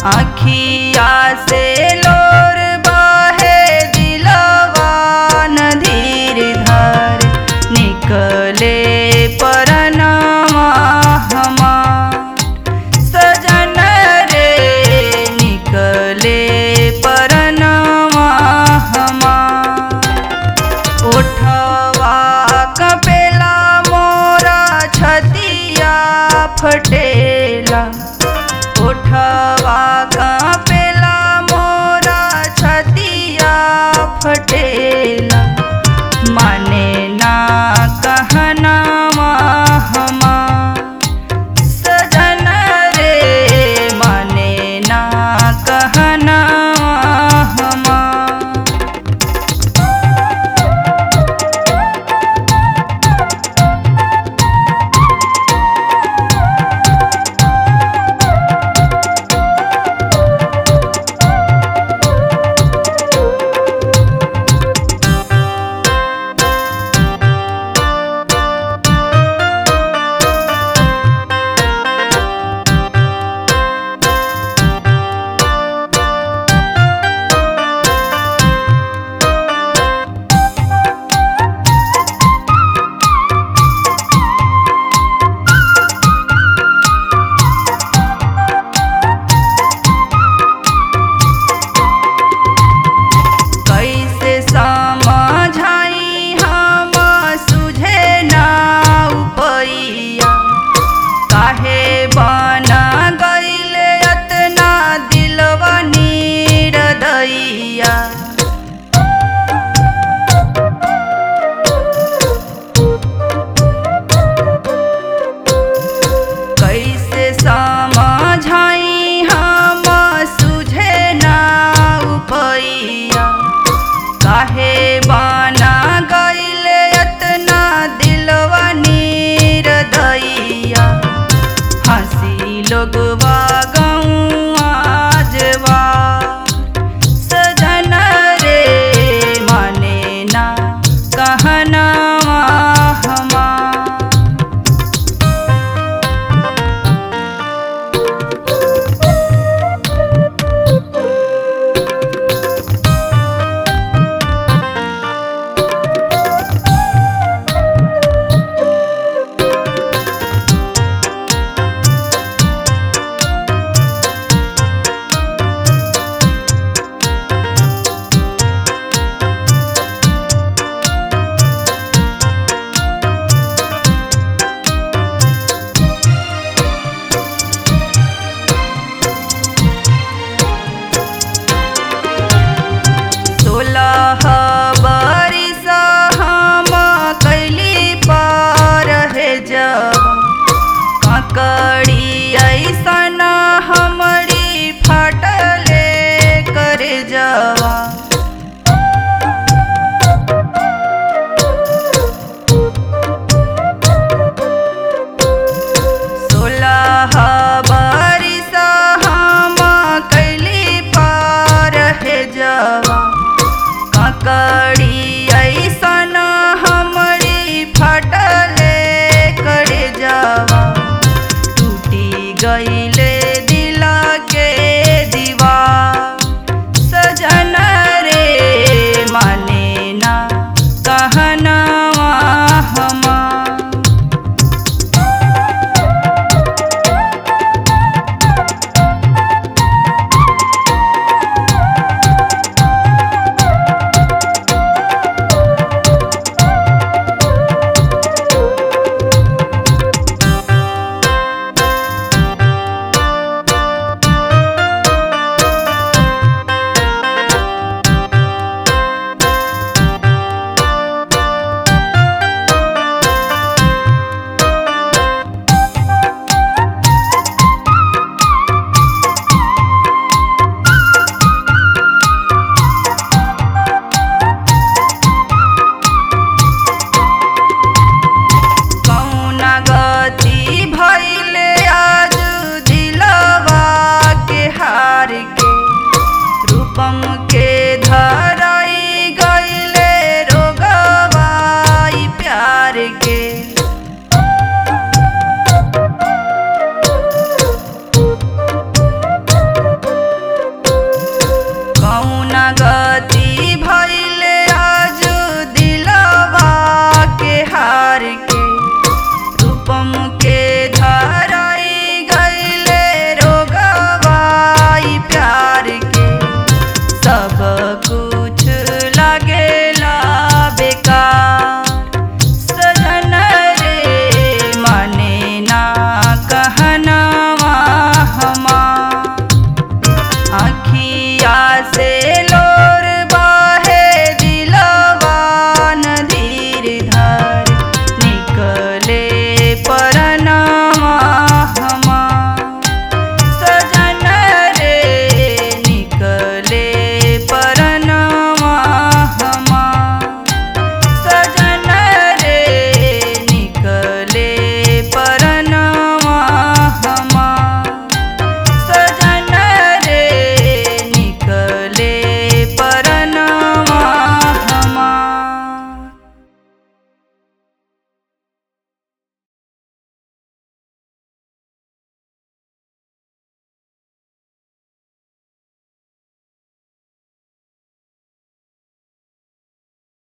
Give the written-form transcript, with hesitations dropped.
आखिया से लोर बहे दिलवा न धीर धर निकले परनवा हमार सजन रे निकले परनवा हमार ओठवा कपेला मोरा छतिया फटेला ओठवा कपेला मोरा छतिया फटेला माने ना कहनावा हमार सजन रे माने ना कहनावा हमार कैसे समझाई हम सुझे ना उपैया काहे बना गइले अतना दिलवा निर्दयिया हंसी लोगवा गौआ जवा सजन रे माने ना कहनावा हमार कड़ी ऐसन हमरी फटले कर जवा सोलह बरिस हम कैली पार है जवा कड़ी ऐसन हमरी फटले कर जवा गईले दिला के दीवार सजन रे माने ना कहनावा हमार रूपम